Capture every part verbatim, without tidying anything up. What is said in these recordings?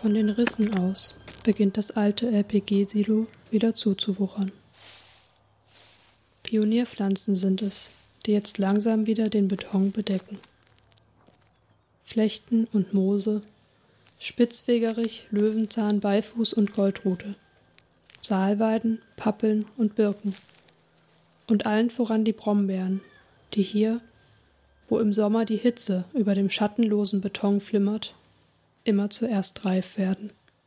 Von den Rissen aus beginnt das alte L P G-Silo wieder zuzuwuchern. Pionierpflanzen sind es, die jetzt langsam wieder den Beton bedecken. Flechten und Moose, Spitzwegerich, Löwenzahn, Beifuß und Goldrute, Salweiden, Pappeln und Birken und allen voran die Brombeeren, die hier, wo im Sommer die Hitze über dem schattenlosen Beton flimmert, immer zuerst reif werden.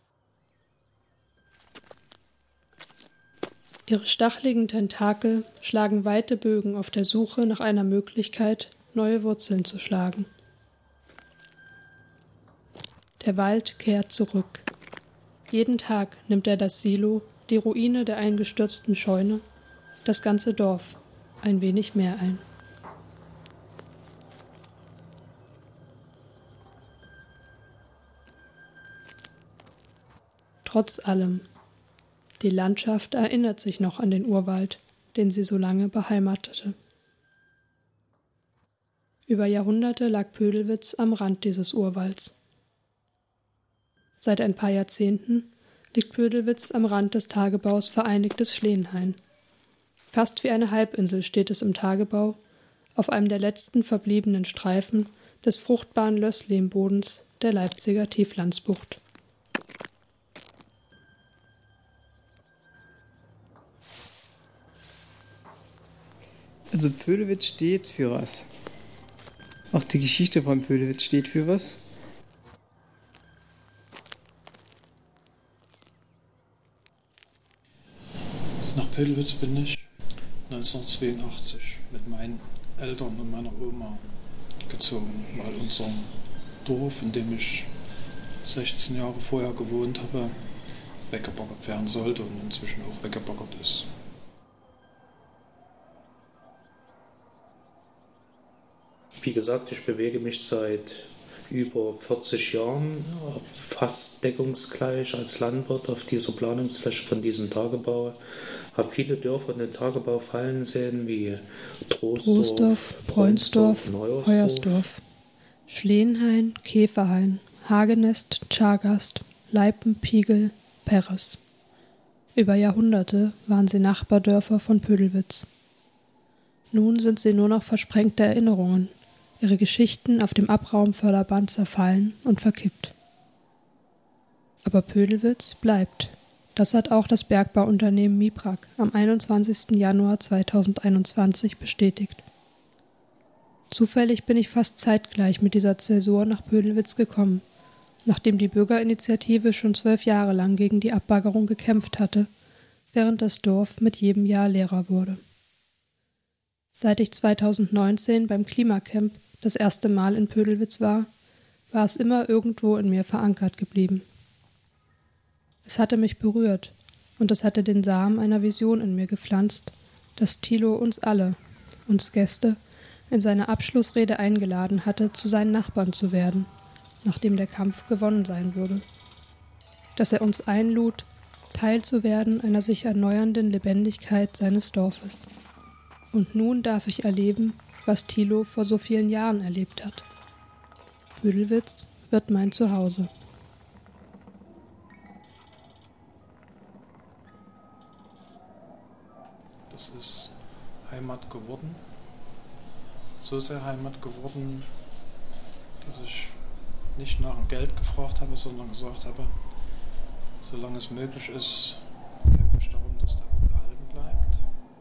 Ihre stacheligen Tentakel schlagen weite Bögen auf der Suche nach einer Möglichkeit, neue Wurzeln zu schlagen. Der Wald kehrt zurück. Jeden Tag nimmt er das Silo, die Ruine der eingestürzten Scheune, das ganze Dorf, ein wenig mehr ein. Trotz allem, die Landschaft erinnert sich noch an den Urwald, den sie so lange beheimatete. Über Jahrhunderte lag Pödelwitz am Rand dieses Urwalds. Seit ein paar Jahrzehnten liegt Pödelwitz am Rand des Tagebaus Vereinigtes Schleenhain. Fast wie eine Halbinsel steht es im Tagebau, auf einem der letzten verbliebenen Streifen des fruchtbaren Lösslehmbodens der Leipziger Tieflandsbucht. Also Pödelwitz steht für was? Auch die Geschichte von Pödelwitz steht für was? Nach Pödelwitz bin ich neunzehnhundertzweiundachtzig mit meinen Eltern und meiner Oma gezogen, weil unser Dorf, in dem ich sechzehn Jahre vorher gewohnt habe, weggebaggert werden sollte und inzwischen auch weggebaggert ist. Wie gesagt, ich bewege mich seit über vierzig Jahren fast deckungsgleich als Landwirt auf dieser Planungsfläche von diesem Tagebau. Habe viele Dörfer in den Tagebau fallen sehen, wie Troisdorf, Troisdorf, Bräunsdorf, Hoyersdorf, Schleenhain, Käferhain, Hagenest, Tschagast, Leipen, Piegel, Perres. Über Jahrhunderte waren sie Nachbardörfer von Pödelwitz. Nun sind sie nur noch versprengte Erinnerungen, ihre Geschichten auf dem Abraumförderband zerfallen und verkippt. Aber Pödelwitz bleibt. Das hat auch das Bergbauunternehmen MIPRAG am einundzwanzigsten Januar zweitausendeinundzwanzig bestätigt. Zufällig bin ich fast zeitgleich mit dieser Zäsur nach Pödelwitz gekommen, nachdem die Bürgerinitiative schon zwölf Jahre lang gegen die Abbaggerung gekämpft hatte, während das Dorf mit jedem Jahr leerer wurde. Seit ich zweitausendneunzehn beim Klimacamp das erste Mal in Pödelwitz war, war es immer irgendwo in mir verankert geblieben. Es hatte mich berührt und es hatte den Samen einer Vision in mir gepflanzt, dass Thilo uns alle, uns Gäste, in seine Abschlussrede eingeladen hatte, zu seinen Nachbarn zu werden, nachdem der Kampf gewonnen sein würde. Dass er uns einlud, Teil zu werden einer sich erneuernden Lebendigkeit seines Dorfes. Und nun darf ich erleben, was Thilo vor so vielen Jahren erlebt hat. Pödelwitz wird mein Zuhause. Das ist Heimat geworden. So sehr Heimat geworden, dass ich nicht nach dem Geld gefragt habe, sondern gesagt habe, solange es möglich ist, kämpfe ich darum, dass der Ort erhalten bleibt.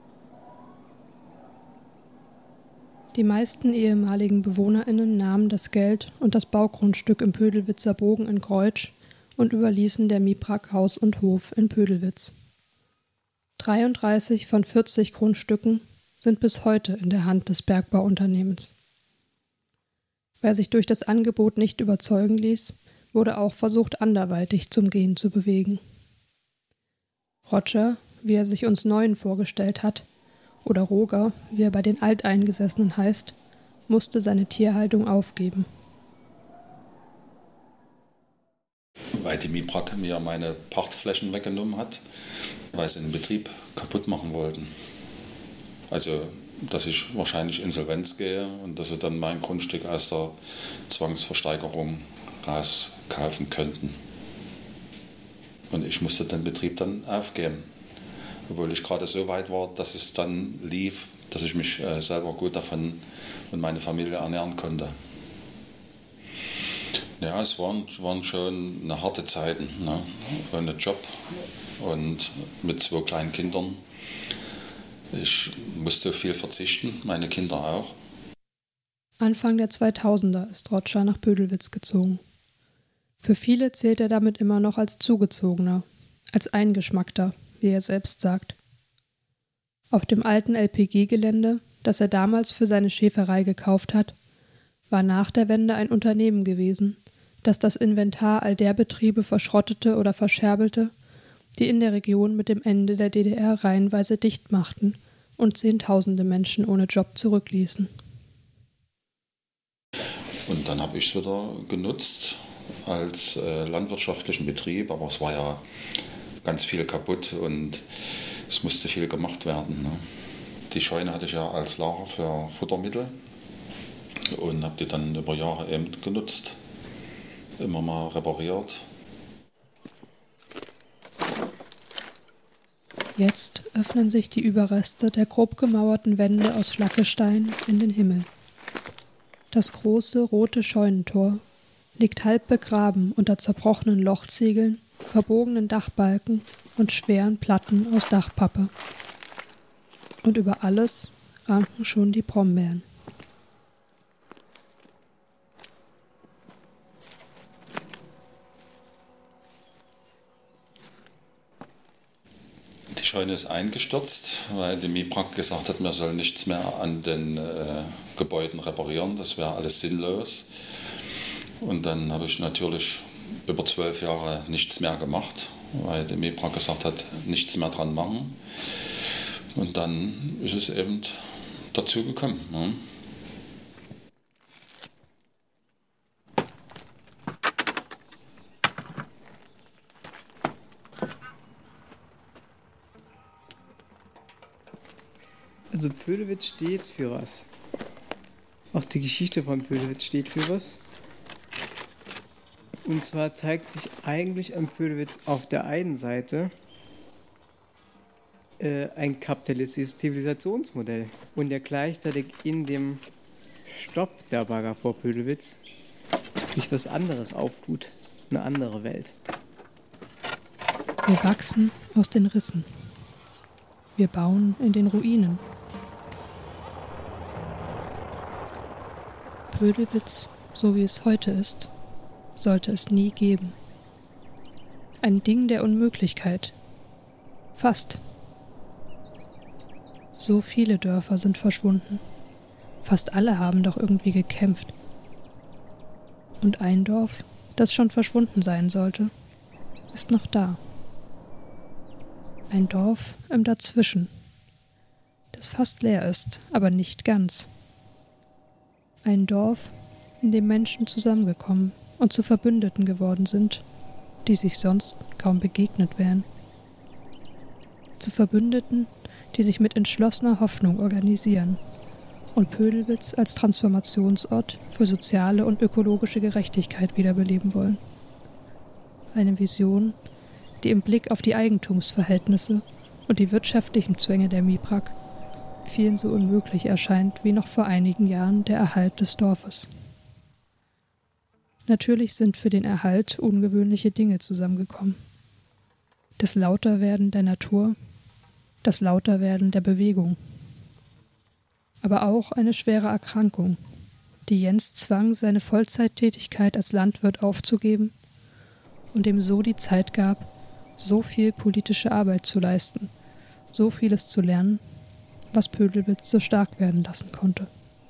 Die meisten ehemaligen BewohnerInnen nahmen das Geld und das Baugrundstück im Pödelwitzer Bogen in Greutsch und überließen der MIPRAG Haus und Hof in Pödelwitz. dreiunddreißig von vierzig Grundstücken sind bis heute in der Hand des Bergbauunternehmens. Wer sich durch das Angebot nicht überzeugen ließ, wurde auch versucht, anderweitig zum Gehen zu bewegen. Roger, wie er sich uns Neuen vorgestellt hat, oder Roger, wie er bei den Alteingesessenen heißt, musste seine Tierhaltung aufgeben. Weil die MIPRAG mir meine Pachtflächen weggenommen hat, weil sie den Betrieb kaputt machen wollten. Also, dass ich wahrscheinlich Insolvenz gehe und dass sie dann mein Grundstück aus der Zwangsversteigerung rauskaufen könnten. Und ich musste den Betrieb dann aufgeben, obwohl ich gerade so weit war, dass es dann lief, dass ich mich äh, selber gut davon und meine Familie ernähren konnte. Ja, es waren, waren schon eine harte Zeiten, ne? Ohne Job und mit zwei kleinen Kindern. Ich musste viel verzichten, meine Kinder auch. Anfang der zweitausender ist Roger nach Pödelwitz gezogen. Für viele zählt er damit immer noch als Zugezogener, als Eingeschmackter, wie er selbst sagt. Auf dem alten L P G-Gelände, das er damals für seine Schäferei gekauft hat, war nach der Wende ein Unternehmen gewesen, das das Inventar all der Betriebe verschrottete oder verscherbelt, die in der Region mit dem Ende der D D R reihenweise dicht machten und Zehntausende Menschen ohne Job zurückließen. Und dann habe ich es wieder genutzt als äh, landwirtschaftlichen Betrieb, aber es war ja ganz viel kaputt und es musste viel gemacht werden. Ne? Die Scheune hatte ich ja als Lager für Futtermittel und habe die dann über Jahre eben genutzt, immer mal repariert. Jetzt öffnen sich die Überreste der grob gemauerten Wände aus Schlackestein in den Himmel. Das große rote Scheunentor liegt halb begraben unter zerbrochenen Lochziegeln, verbogenen Dachbalken und schweren Platten aus Dachpappe. Und über alles ranken schon die Brombeeren. Die Scheune ist eingestürzt, weil die MIPRAG gesagt hat, wir sollen nichts mehr an den äh, Gebäuden reparieren, das wäre alles sinnlos. Und dann habe ich natürlich über zwölf Jahre nichts mehr gemacht, weil die MIPRAG gesagt hat, nichts mehr dran machen. Und dann ist es eben dazu gekommen. Ne? Also Pödelwitz steht für was. Auch die Geschichte von Pödelwitz steht für was. Und zwar zeigt sich eigentlich an Pödelwitz auf der einen Seite äh, ein kapitalistisches Zivilisationsmodell und der gleichzeitig in dem Stopp der Bagger vor Pödelwitz sich was anderes auftut, eine andere Welt. Wir wachsen aus den Rissen. Wir bauen in den Ruinen. Pödelwitz, so wie es heute ist, sollte es nie geben. Ein Ding der Unmöglichkeit. Fast. So viele Dörfer sind verschwunden. Fast alle haben doch irgendwie gekämpft. Und ein Dorf, das schon verschwunden sein sollte, ist noch da. Ein Dorf im Dazwischen, das fast leer ist, aber nicht ganz. Ein Dorf, in dem Menschen zusammengekommen und zu Verbündeten geworden sind, die sich sonst kaum begegnet wären. Zu Verbündeten, die sich mit entschlossener Hoffnung organisieren und Pödelwitz als Transformationsort für soziale und ökologische Gerechtigkeit wiederbeleben wollen. Eine Vision, die im Blick auf die Eigentumsverhältnisse und die wirtschaftlichen Zwänge der MIPRAG vielen so unmöglich erscheint wie noch vor einigen Jahren der Erhalt des Dorfes. Natürlich sind für den Erhalt ungewöhnliche Dinge zusammengekommen. Das Lauterwerden der Natur, das Lauterwerden der Bewegung. Aber auch eine schwere Erkrankung, die Jens zwang, seine Vollzeittätigkeit als Landwirt aufzugeben und ihm so die Zeit gab, so viel politische Arbeit zu leisten, so vieles zu lernen, was Pödelwitz so stark werden lassen konnte.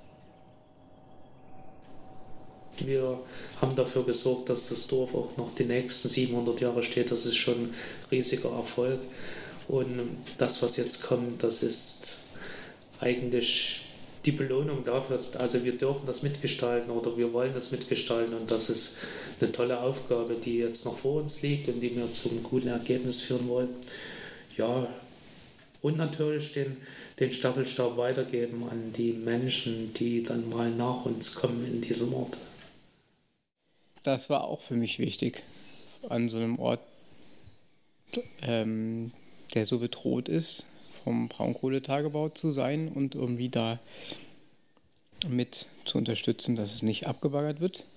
Wir haben dafür gesorgt, dass das Dorf auch noch die nächsten siebenhundert Jahre steht. Das ist schon ein riesiger Erfolg. Und das, was jetzt kommt, das ist eigentlich die Belohnung dafür. Also wir dürfen das mitgestalten oder wir wollen das mitgestalten. Und das ist eine tolle Aufgabe, die jetzt noch vor uns liegt und die wir zum guten Ergebnis führen wollen. Ja, und natürlich den, den Staffelstab weitergeben an die Menschen, die dann mal nach uns kommen in diesem Ort. Das war auch für mich wichtig, an so einem Ort ähm, der so bedroht ist, vom Braunkohletagebau zu sein und irgendwie da mit zu unterstützen, dass es nicht abgebaggert wird.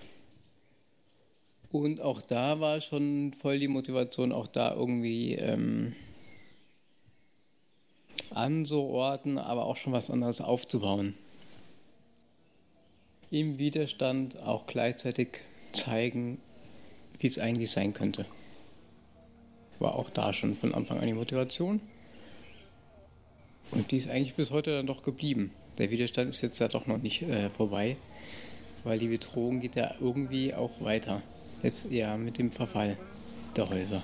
Und auch da war schon voll die Motivation, auch da irgendwie ähm, an so Orten, aber auch schon was anderes aufzubauen. Im Widerstand auch gleichzeitig zeigen, wie es eigentlich sein könnte. War auch da schon von Anfang an die Motivation. Und die ist eigentlich bis heute dann doch geblieben. Der Widerstand ist jetzt ja doch noch nicht äh, vorbei, weil die Bedrohung geht ja irgendwie auch weiter. Jetzt eher mit dem Verfall der Häuser.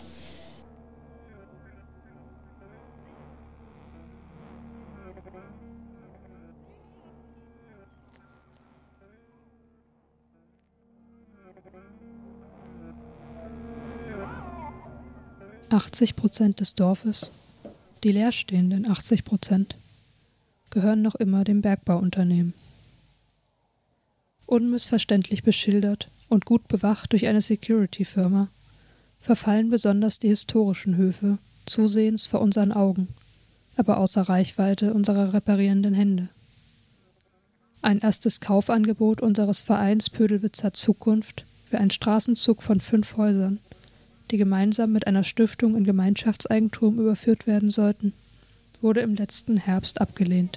achtzig Prozent des Dorfes, die leerstehenden achtzig Prozent, gehören noch immer dem Bergbauunternehmen. Unmissverständlich beschildert und gut bewacht durch eine Security-Firma, verfallen besonders die historischen Höfe zusehends vor unseren Augen, aber außer Reichweite unserer reparierenden Hände. Ein erstes Kaufangebot unseres Vereins Pödelwitzer Zukunft für einen Straßenzug von fünf Häusern, die gemeinsam mit einer Stiftung in Gemeinschaftseigentum überführt werden sollten, wurde im letzten Herbst abgelehnt.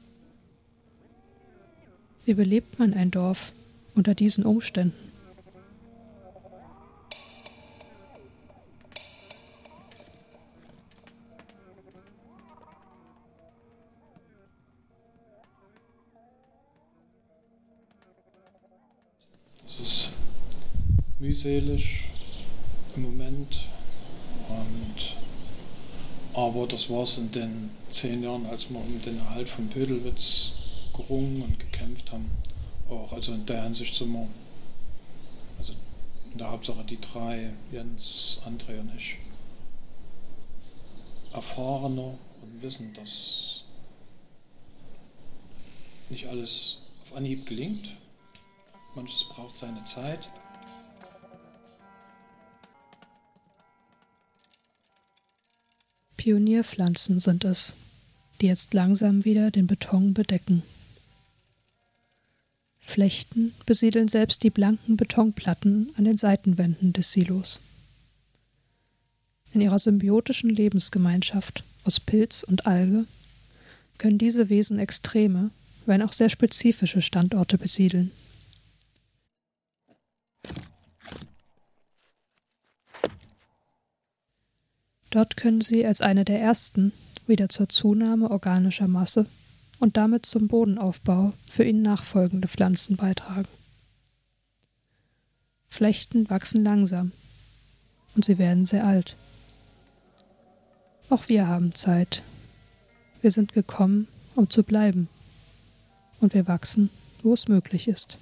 Wie belebt man ein Dorf unter diesen Umständen? Das ist mühselig im Moment, und, aber das war es in den zehn Jahren, als wir um den Erhalt von Pödelwitz gerungen und gekämpft haben. Auch also in der Hinsicht sind wir, also in der Hauptsache die drei, Jens, André und ich, erfahrener und wissen, dass nicht alles auf Anhieb gelingt. Manches braucht seine Zeit. Pionierpflanzen sind es, die jetzt langsam wieder den Beton bedecken. Flechten besiedeln selbst die blanken Betonplatten an den Seitenwänden des Silos. In ihrer symbiotischen Lebensgemeinschaft aus Pilz und Alge können diese Wesen extreme, wenn auch sehr spezifische Standorte besiedeln. Dort können sie als eine der ersten wieder zur Zunahme organischer Masse und damit zum Bodenaufbau für ihnen nachfolgende Pflanzen beitragen. Flechten wachsen langsam und sie werden sehr alt. Auch wir haben Zeit. Wir sind gekommen, um zu bleiben. Und wir wachsen, wo es möglich ist.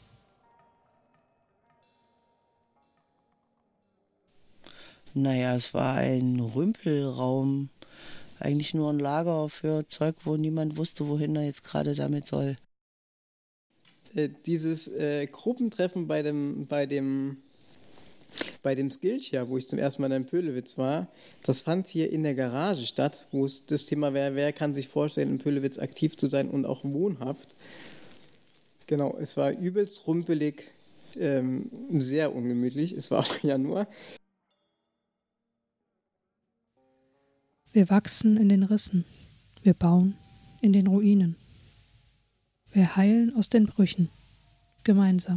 Naja, es war ein Rümpelraum, eigentlich nur ein Lager für Zeug, wo niemand wusste, wohin er jetzt gerade damit soll. Äh, dieses äh, Gruppentreffen bei dem, bei dem, bei dem Skillshare, wo ich zum ersten Mal in Pödelwitz war, das fand hier in der Garage statt, wo es das Thema wäre, wer kann sich vorstellen, in Pödelwitz aktiv zu sein und auch wohnhaft. Genau, es war übelst rumpelig, ähm, sehr ungemütlich, es war auch Januar. Wir wachsen in den Rissen, wir bauen in den Ruinen. Wir heilen aus den Brüchen, gemeinsam.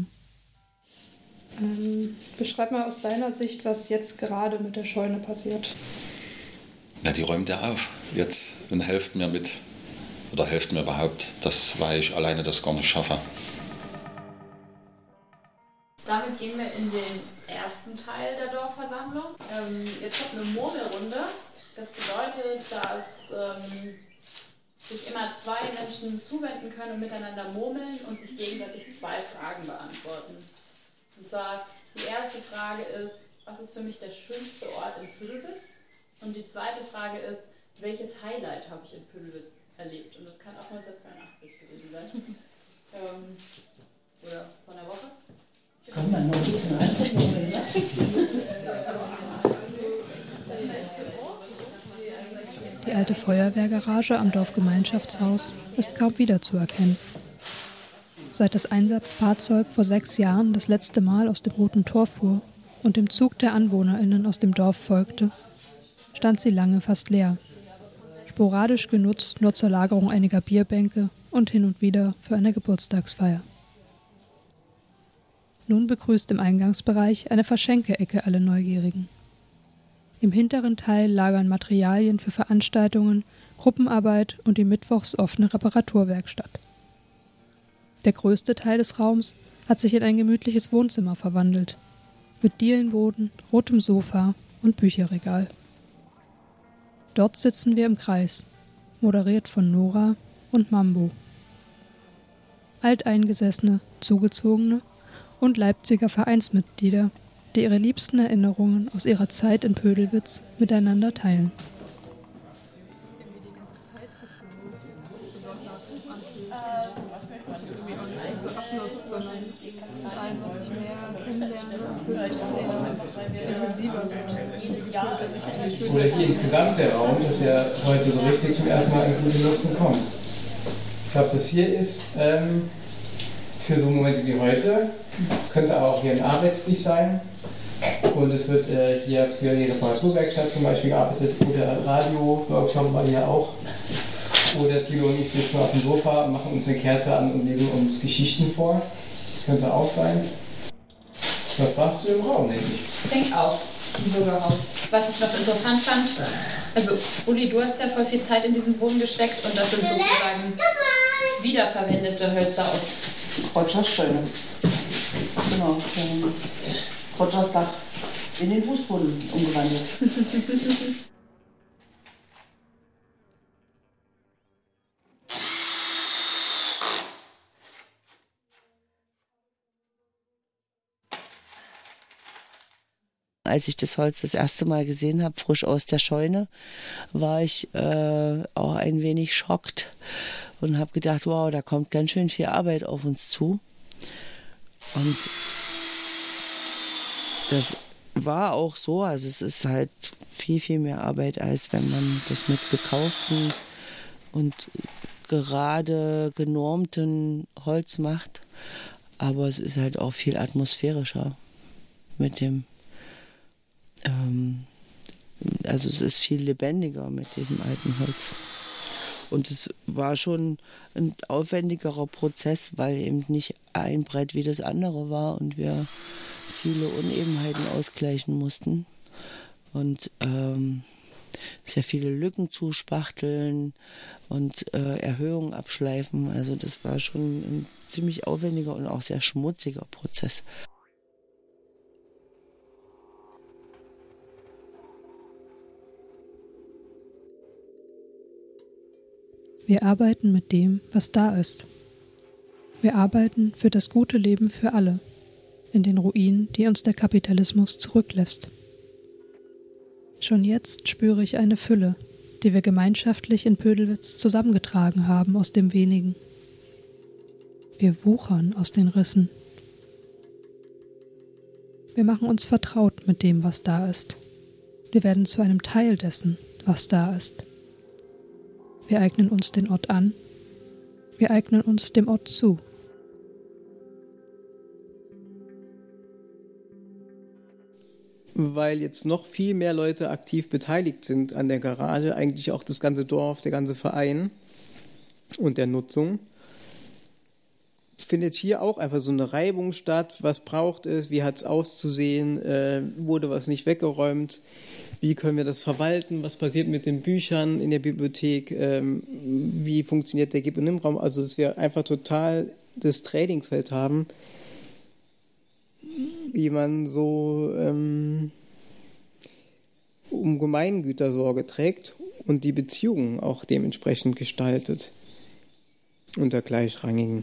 Ähm, beschreib mal aus deiner Sicht, was jetzt gerade mit der Scheune passiert. Na, die räumt ja auf jetzt und helft mir mit, oder helft mir überhaupt, das, weil ich alleine das gar nicht schaffe. Damit gehen wir in den ersten Teil der Dorfversammlung. Ähm, jetzt kommt eine Murmelrunde. Das bedeutet, dass ähm, sich immer zwei Menschen zuwenden können und miteinander murmeln und sich gegenseitig zwei Fragen beantworten. Und zwar, die erste Frage ist, was ist für mich der schönste Ort in Pödelwitz? Und die zweite Frage ist, welches Highlight habe ich in Pödelwitz erlebt? Und das kann auch neunzehnhundertzweiundachtzig gewesen sein. ähm, oder von der Woche. Kann man noch ein bisschen angucken, oder? alte Feuerwehrgarage am Dorfgemeinschaftshaus ist kaum wiederzuerkennen. Seit das Einsatzfahrzeug vor sechs Jahren das letzte Mal aus dem Roten Tor fuhr und dem Zug der AnwohnerInnen aus dem Dorf folgte, stand sie lange fast leer. Sporadisch genutzt nur zur Lagerung einiger Bierbänke und hin und wieder für eine Geburtstagsfeier. Nun begrüßt im Eingangsbereich eine Verschenke-Ecke alle Neugierigen. Im hinteren Teil lagern Materialien für Veranstaltungen, Gruppenarbeit und die mittwochs offene Reparaturwerkstatt. Der größte Teil des Raums hat sich in ein gemütliches Wohnzimmer verwandelt, mit Dielenboden, rotem Sofa und Bücherregal. Dort sitzen wir im Kreis, moderiert von Nora und Mambo. Alteingesessene, Zugezogene und Leipziger Vereinsmitglieder, die ihre liebsten Erinnerungen aus ihrer Zeit in Pödelwitz miteinander teilen. Oder hier insgesamt der Raum, dass er heute so richtig zum ersten Mal in gute Nutzung kommt. Ich glaube, das hier ist ähm, für so Momente wie heute. Es könnte aber auch hier ein Arbeitstisch sein. Und es wird äh, hier für die Reparaturwerkstatt zum Beispiel gearbeitet. Oder Radio-Workshop war hier auch. Oder Thilo und ich sitzen auf dem Sofa, machen uns eine Kerze an und lesen uns Geschichten vor. Das könnte auch sein. Was warst du im Raum, denke ich? Ich denke auch, im Bürgerhaus. Was ich noch interessant fand, also Uli, du hast ja voll viel Zeit in diesen Boden gesteckt und das sind sozusagen wiederverwendete Hölzer aus Rogers Scheune. Genau. Rogers Dach in den Fußboden umgewandelt. Als ich das Holz das erste Mal gesehen habe, frisch aus der Scheune, war ich äh, auch ein wenig schockt und habe gedacht, wow, da kommt ganz schön viel Arbeit auf uns zu. Und das war auch so, also es ist halt viel, viel mehr Arbeit, als wenn man das mit gekauftem und gerade genormten Holz macht. Aber es ist halt auch viel atmosphärischer mit dem Also es ist viel lebendiger mit diesem alten Holz. Und es war schon ein aufwendigerer Prozess, weil eben nicht ein Brett wie das andere war und wir viele Unebenheiten ausgleichen mussten. Und ähm, sehr viele Lücken zuspachteln und äh, Erhöhungen abschleifen. Also das war schon ein ziemlich aufwendiger und auch sehr schmutziger Prozess. Wir arbeiten mit dem, was da ist. Wir arbeiten für das gute Leben für alle, in den Ruinen, die uns der Kapitalismus zurücklässt. Schon jetzt spüre ich eine Fülle, die wir gemeinschaftlich in Pödelwitz zusammengetragen haben aus dem Wenigen. Wir wuchern aus den Rissen. Wir machen uns vertraut mit dem, was da ist. Wir werden zu einem Teil dessen, was da ist. Wir eignen uns den Ort an. Wir eignen uns dem Ort zu. Weil jetzt noch viel mehr Leute aktiv beteiligt sind an der Garage, eigentlich auch das ganze Dorf, der ganze Verein und der Nutzung, findet hier auch einfach so eine Reibung statt. Was braucht es? Wie hat es auszusehen? Äh, wurde was nicht weggeräumt? Wie können wir das verwalten? Was passiert mit den Büchern in der Bibliothek? Ähm, wie funktioniert der Gib- und Nimm-Raum? Also, dass wir einfach total das Trainingsfeld haben, wie man so ähm, um Gemeingüter Sorge trägt und die Beziehungen auch dementsprechend gestaltet unter Gleichrangigen.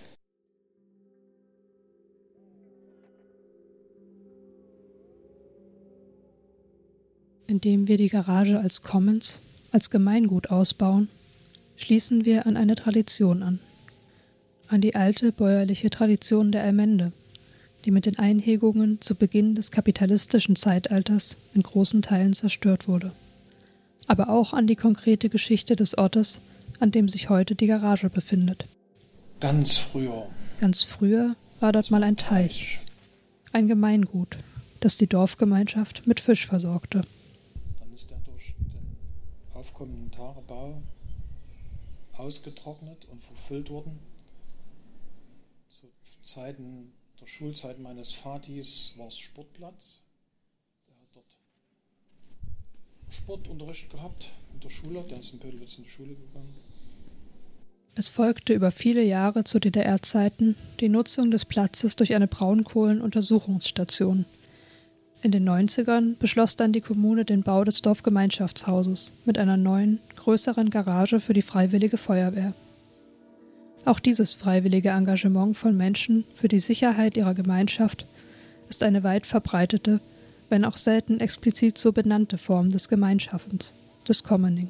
Indem wir die Garage als Commons, als Gemeingut ausbauen, schließen wir an eine Tradition an. An die alte bäuerliche Tradition der Allmende, die mit den Einhegungen zu Beginn des kapitalistischen Zeitalters in großen Teilen zerstört wurde. aber auch an die konkrete Geschichte des Ortes, an dem sich heute die Garage befindet. Ganz früher. Ganz früher war dort mal ein Teich, ein Gemeingut, das die Dorfgemeinschaft mit Fisch versorgte. Dann ist er durch den aufkommenden Tagebau ausgetrocknet und verfüllt worden. Zu Zeiten der Schulzeit meines Vatis war es Sportplatz. Der hat dort Sportunterricht gehabt in der Schule, der ist in Pödelwitz in die Schule gegangen. Es folgte über viele Jahre zu D D R-Zeiten die Nutzung des Platzes durch eine Braunkohlenuntersuchungsstation. In den neunzigern beschloss dann die Kommune den Bau des Dorfgemeinschaftshauses mit einer neuen, größeren Garage für die Freiwillige Feuerwehr. Auch dieses freiwillige Engagement von Menschen für die Sicherheit ihrer Gemeinschaft ist eine weit verbreitete, wenn auch selten explizit so benannte Form des Gemeinschaffens, des Commoning.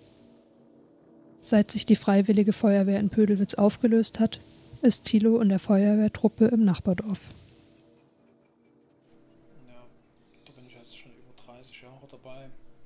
Seit sich die Freiwillige Feuerwehr in Pödelwitz aufgelöst hat, ist Thilo in der Feuerwehrtruppe im Nachbardorf. Ja, da bin ich jetzt schon über dreißig Jahre dabei.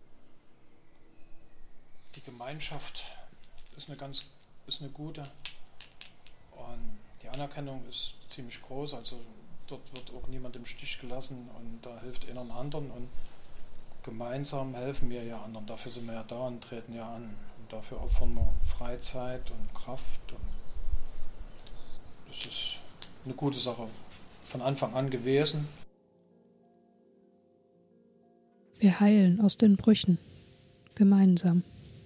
Die Gemeinschaft ist eine ganz, ist eine gute und die Anerkennung ist ziemlich groß, also dort wird auch niemand im Stich gelassen und da hilft einer dem anderen und gemeinsam helfen wir ja anderen, dafür sind wir ja da und treten ja an. Dafür opfern wir Freizeit und Kraft. Und das ist eine gute Sache von Anfang an gewesen. Wir heilen aus den Brüchen, gemeinsam.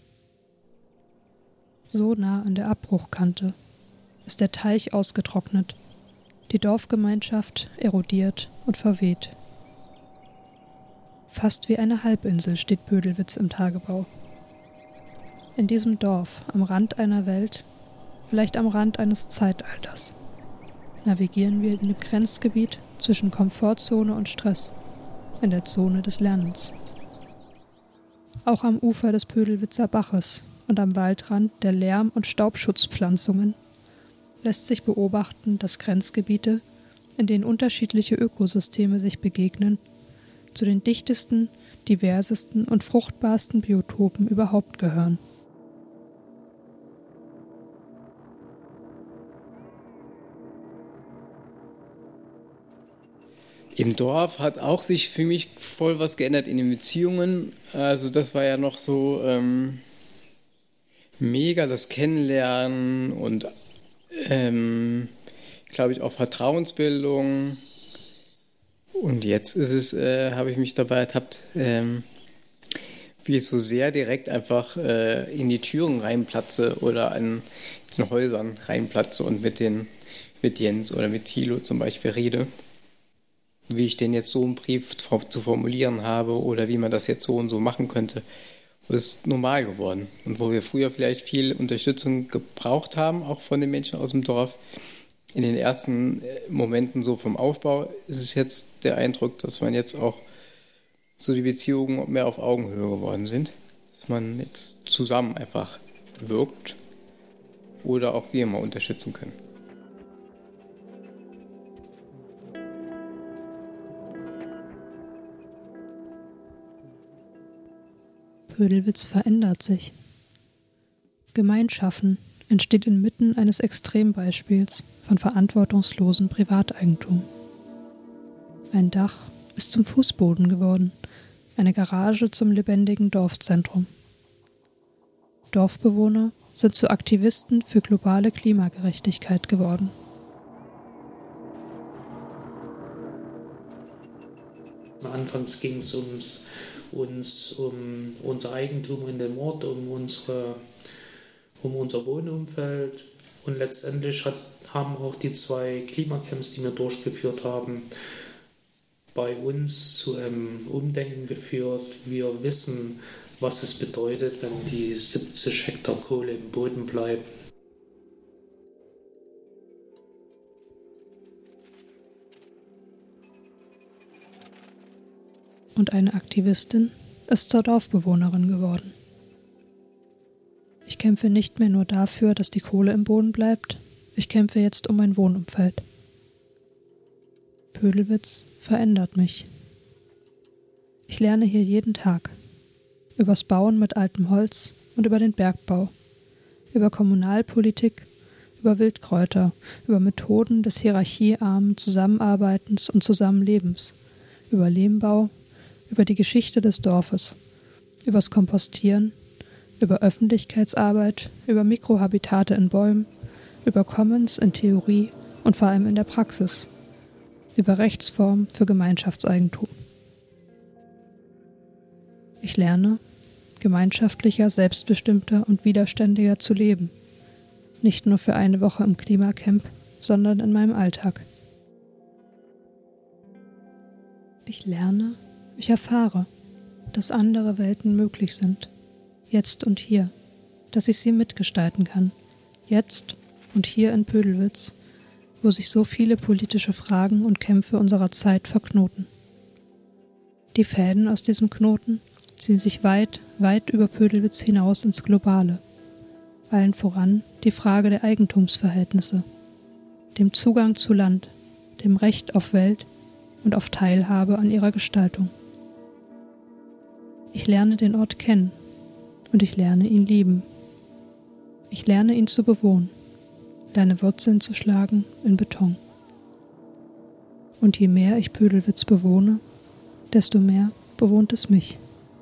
So nah an der Abbruchkante ist der Teich ausgetrocknet, die Dorfgemeinschaft erodiert und verweht. Fast wie eine Halbinsel steht Pödelwitz im Tagebau. In diesem Dorf, am Rand einer Welt, vielleicht am Rand eines Zeitalters, navigieren wir in dem Grenzgebiet zwischen Komfortzone und Stress, in der Zone des Lernens. Auch am Ufer des Pödelwitzer Baches und am Waldrand der Lärm- und Staubschutzpflanzungen lässt sich beobachten, dass Grenzgebiete, in denen unterschiedliche Ökosysteme sich begegnen, zu den dichtesten, diversesten und fruchtbarsten Biotopen überhaupt gehören. Im Dorf hat auch sich für mich voll was geändert in den Beziehungen. Also das war ja noch so ähm, mega das Kennenlernen und ähm, glaube ich auch Vertrauensbildung. Und jetzt ist es, äh, habe ich mich dabei ertappt, ähm, wie ich so sehr direkt einfach äh, in die Türen reinplatze oder an den Häusern reinplatze und mit den mit Jens oder mit Thilo zum Beispiel rede. Wie ich den jetzt so einen Brief zu formulieren habe oder wie man das jetzt so und so machen könnte, ist normal geworden. Und wo wir früher vielleicht viel Unterstützung gebraucht haben, auch von den Menschen aus dem Dorf, in den ersten Momenten so vom Aufbau, ist es jetzt der Eindruck, dass man jetzt auch so die Beziehungen mehr auf Augenhöhe geworden sind. Dass man jetzt zusammen einfach wirkt oder auch wir mal unterstützen können. Pödelwitz verändert sich. Gemeinschaffen entsteht inmitten eines Extrembeispiels von verantwortungslosem Privateigentum. Ein Dach ist zum Fußboden geworden, eine Garage zum lebendigen Dorfzentrum. Dorfbewohner sind zu Aktivisten für globale Klimagerechtigkeit geworden. Anfangs ging es ums uns um unser Eigentum in dem Ort, um, unsere, um unser Wohnumfeld und letztendlich hat, haben auch die zwei Klimacamps, die wir durchgeführt haben, bei uns zu einem Umdenken geführt. Wir wissen, was es bedeutet, wenn die siebzig Hektar Kohle im Boden bleiben. Und eine Aktivistin ist zur Dorfbewohnerin geworden. Ich kämpfe nicht mehr nur dafür, dass die Kohle im Boden bleibt, ich kämpfe jetzt um mein Wohnumfeld. Pödelwitz verändert mich. Ich lerne hier jeden Tag. übers Bauen mit altem Holz und über den Bergbau, über Kommunalpolitik, über Wildkräuter, über Methoden des hierarchiearmen Zusammenarbeitens und Zusammenlebens, über Lehmbau, über die Geschichte des Dorfes, übers Kompostieren, über Öffentlichkeitsarbeit, über Mikrohabitate in Bäumen, über Commons in Theorie und vor allem in der Praxis, über Rechtsformen für Gemeinschaftseigentum. Ich lerne, gemeinschaftlicher, selbstbestimmter und widerständiger zu leben, nicht nur für eine Woche im Klimacamp, sondern in meinem Alltag. Ich lerne, ich erfahre, dass andere Welten möglich sind, jetzt und hier, dass ich sie mitgestalten kann, jetzt und hier in Pödelwitz, wo sich so viele politische Fragen und Kämpfe unserer Zeit verknoten. Die Fäden aus diesem Knoten ziehen sich weit, weit über Pödelwitz hinaus ins Globale, allen voran die Frage der Eigentumsverhältnisse, dem Zugang zu Land, dem Recht auf Welt und auf Teilhabe an ihrer Gestaltung. Ich lerne den Ort kennen und ich lerne ihn lieben. Ich lerne ihn zu bewohnen, lerne Wurzeln zu schlagen in Beton. Und je mehr ich Pödelwitz bewohne, desto mehr bewohnt es mich.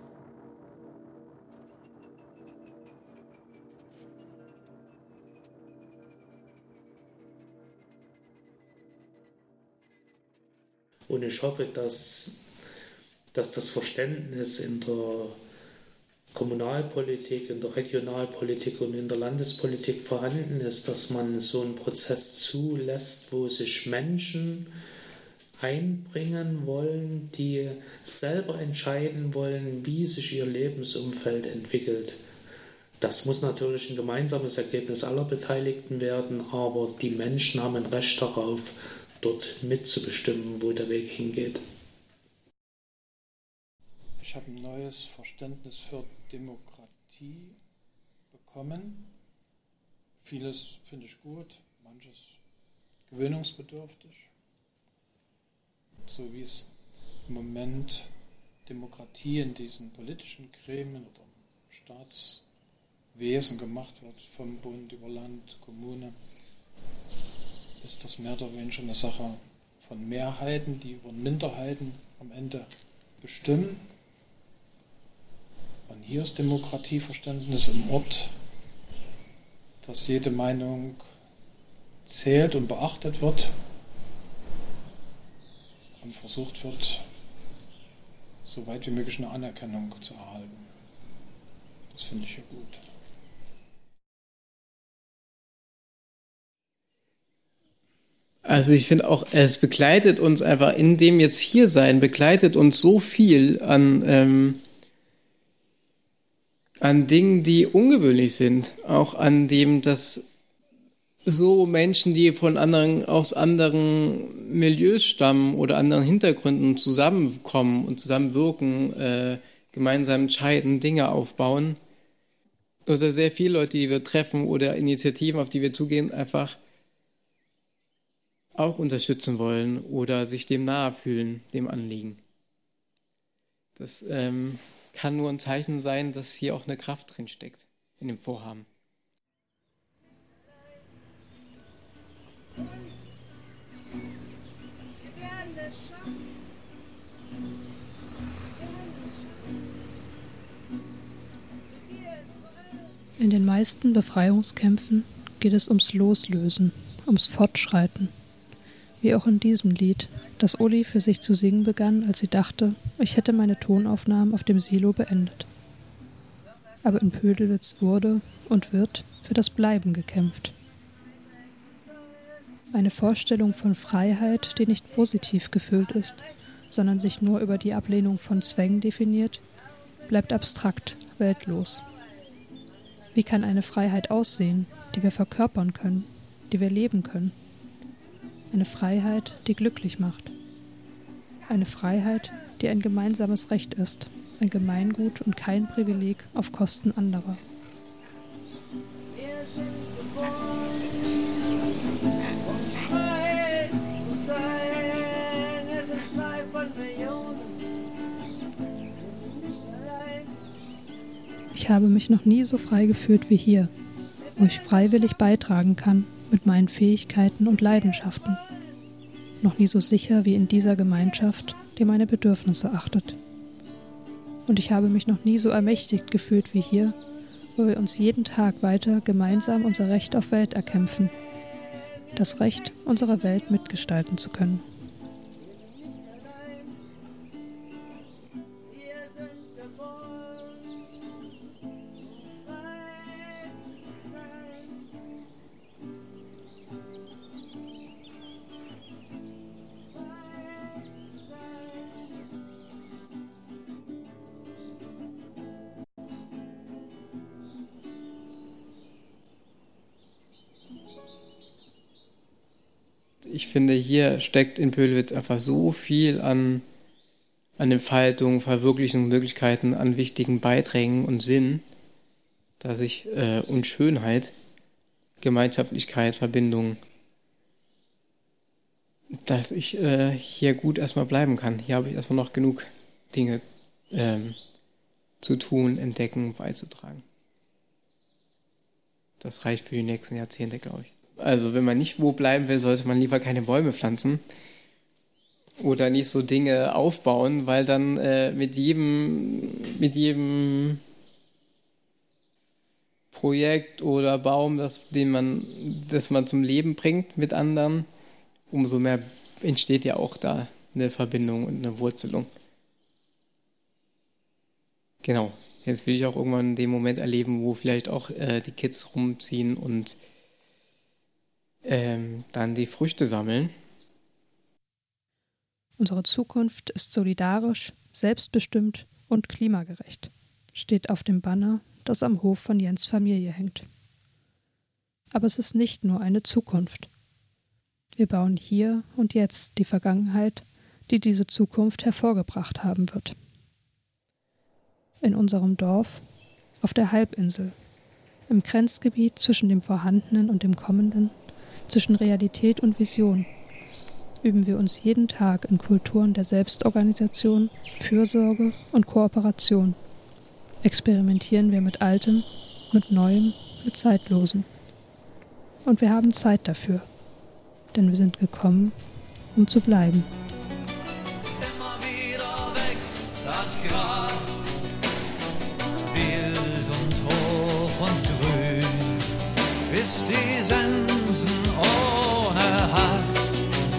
Und ich hoffe, dass, dass das Verständnis in der Kommunalpolitik, in der Regionalpolitik und in der Landespolitik vorhanden ist, dass man so einen Prozess zulässt, wo sich Menschen einbringen wollen, die selber entscheiden wollen, wie sich ihr Lebensumfeld entwickelt. Das muss natürlich ein gemeinsames Ergebnis aller Beteiligten werden, aber die Menschen haben ein Recht darauf, dort mitzubestimmen, wo der Weg hingeht. Ich habe ein neues Verständnis für Demokratie bekommen. Vieles finde ich gut, manches gewöhnungsbedürftig. So wie es im Moment Demokratie in diesen politischen Gremien oder Staatswesen gemacht wird, vom Bund über Land, Kommune, ist das mehr oder weniger eine Sache von Mehrheiten, die über Minderheiten am Ende bestimmen. Und hier ist Demokratieverständnis im Ort, dass jede Meinung zählt und beachtet wird und versucht wird, so weit wie möglich eine Anerkennung zu erhalten. Das finde ich hier gut. Also ich finde auch, es begleitet uns einfach, in dem jetzt hier sein, begleitet uns so viel an, ähm, an Dingen, die ungewöhnlich sind. Auch an dem, dass so Menschen, die von anderen, aus anderen Milieus stammen oder anderen Hintergründen zusammenkommen und zusammenwirken, äh, gemeinsam entscheiden, Dinge aufbauen. Oder sehr viele Leute, die wir treffen oder Initiativen, auf die wir zugehen, einfach auch unterstützen wollen oder sich dem nahe fühlen, dem Anliegen. Das ähm, kann nur ein Zeichen sein, dass hier auch eine Kraft drin steckt in dem Vorhaben. In den meisten Befreiungskämpfen geht es ums Loslösen, ums Fortschreiten. Wie auch in diesem Lied, das Uli für sich zu singen begann, als sie dachte, ich hätte meine Tonaufnahmen auf dem Silo beendet. Aber in Pödelwitz wurde und wird für das Bleiben gekämpft. Eine Vorstellung von Freiheit, die nicht positiv gefüllt ist, sondern sich nur über die Ablehnung von Zwängen definiert, bleibt abstrakt, weltlos. Wie kann eine Freiheit aussehen, die wir verkörpern können, die wir leben können? Eine Freiheit, die glücklich macht. Eine Freiheit, die ein gemeinsames Recht ist, ein Gemeingut und kein Privileg auf Kosten anderer. Wir sind geboren, um frei zu sein. Wir sind zwei von Millionen. Wir sind nicht allein. Ich habe mich noch nie so frei gefühlt wie hier, wo ich freiwillig beitragen kann mit meinen Fähigkeiten und Leidenschaften. Noch nie so sicher wie in dieser Gemeinschaft, die meine Bedürfnisse achtet. Und ich habe mich noch nie so ermächtigt gefühlt wie hier, wo wir uns jeden Tag weiter gemeinsam unser Recht auf Welt erkämpfen. Das Recht, unsere Welt mitgestalten zu können. Ich finde, hier steckt in Pöhlewitz einfach so viel an, an Entfaltung, Verwirklichung, Möglichkeiten, an wichtigen Beiträgen und Sinn, dass ich äh, und Schönheit, Gemeinschaftlichkeit, Verbindung, dass ich äh, hier gut erstmal bleiben kann. Hier habe ich erstmal noch genug Dinge ähm, zu tun, entdecken, beizutragen. Das reicht für die nächsten Jahrzehnte, glaube ich. Also wenn man nicht wo bleiben will, sollte man lieber keine Bäume pflanzen oder nicht so Dinge aufbauen, weil dann äh, mit jedem mit jedem Projekt oder Baum, das, den man, das man zum Leben bringt mit anderen, umso mehr entsteht ja auch da eine Verbindung und eine Wurzelung. Genau. Jetzt will ich auch irgendwann den Moment erleben, wo vielleicht auch äh, die Kids rumziehen und ähm, dann die Früchte sammeln. Unsere Zukunft ist solidarisch, selbstbestimmt und klimagerecht, steht auf dem Banner, das am Hof von Jens' Familie hängt. Aber es ist nicht nur eine Zukunft. Wir bauen hier und jetzt die Vergangenheit, die diese Zukunft hervorgebracht haben wird. In unserem Dorf, auf der Halbinsel, im Grenzgebiet zwischen dem Vorhandenen und dem Kommenden, zwischen Realität und Vision, üben wir uns jeden Tag in Kulturen der Selbstorganisation, Fürsorge und Kooperation. Experimentieren wir mit Altem, mit Neuem, mit Zeitlosem. Und wir haben Zeit dafür, denn wir sind gekommen, um zu bleiben. Immer wieder wächst das Gras, wild und hoch und grün, bis die Sensen ohne Hass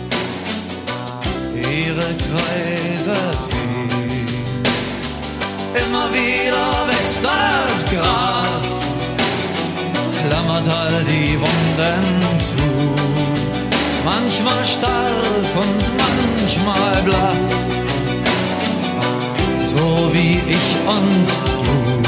ihre Kreise ziehen. Immer wieder wächst das Gras, klammert all die Wunden zu, manchmal stark und manchmal blass, so wie ich und du.